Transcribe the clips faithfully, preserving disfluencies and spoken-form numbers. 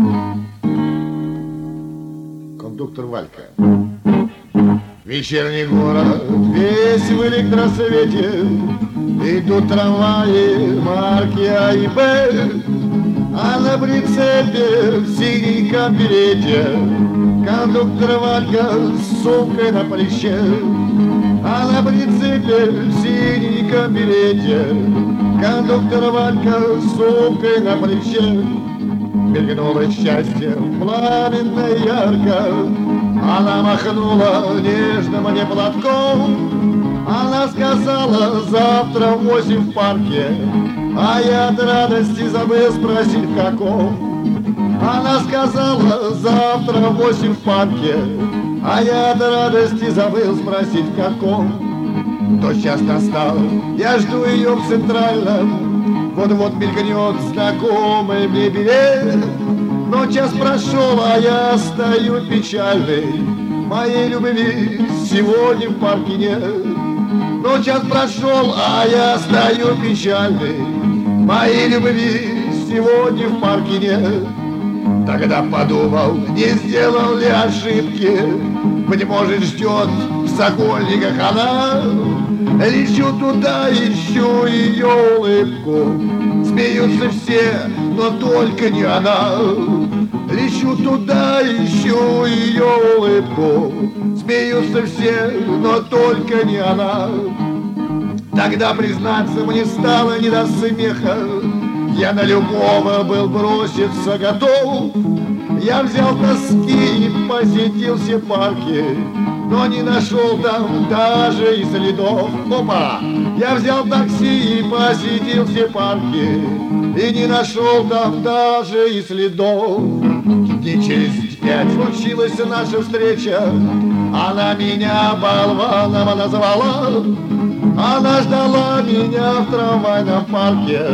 Кондуктор Валька. Вечерний город, весь в электросвете, идут трамваи марки А и Б, а на прицепе в синеньком берете кондуктор Валька с сумкой на плече. А на прицепе в синеньком берете кондуктор Валька с сумкой на плече. Мелькнуло счастье пламенно и ярко, она махнула нежным мне платком. Она сказала: завтра в восемь в парке, а я от радости забыл спросить в каком. Она сказала: завтра в восемь в парке, а я от радости забыл спросить в каком. То час настал, я жду ее в центральном, вот-вот мелькнет знакомый мне билет. Но час прошел, а я стою печальный, моей любви сегодня в парке нет. Но час прошел, а я стою печальный, моей любви сегодня в парке нет. Тогда подумал, не сделал ли ошибки, быть может, ждет в Сокольниках она. Лечу туда, ищу ее улыбку, смеются все, но только не она. Лечу туда, ищу ее улыбку, смеются все, но только не она. Тогда, признаться, мне стало не до смеха, я на любого был броситься готов. Я взял тоски и посетил все парки, но не нашел там даже и следов. Опа! Я взял такси и посетил все парки, и не нашел там даже и следов. Дней через пять случилась наша встреча, она меня болваном назвала. Она ждала меня в трамвайном парке,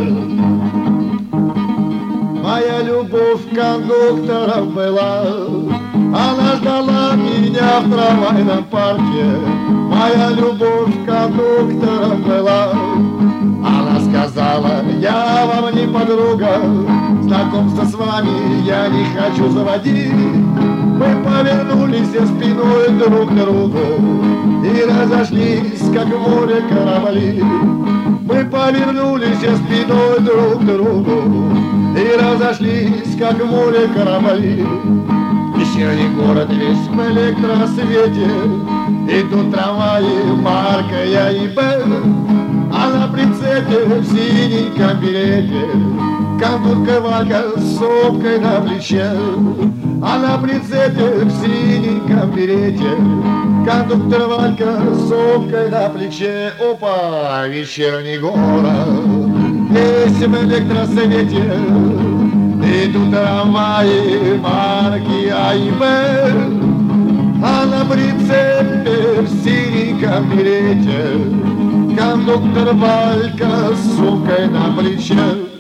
моя любовь кондуктором была. Она ждала меня в трамвайном парке, моя любовь кондуктором была. Она сказала: я вам не подруга, знакомство с вами я не хочу заводить. Мы повернулись спиной друг к другу и разошлись, как в море корабли. Мы повернулись спиной друг к другу и разошлись, как в море корабли. Вечерний город весь в электросвете, идут трамваи марка А и Б, а на прицепе в синеньком берете кондуктор Валька с сумкой на плече. А на прицепе в синеньком берете кондуктор Валька с сумкой на плече. Опа! Вечерний город весь в электросвете, идут трамваи марки А и Б, а на прицепе в синеньком берете кондуктор Валька с сумкой на плече.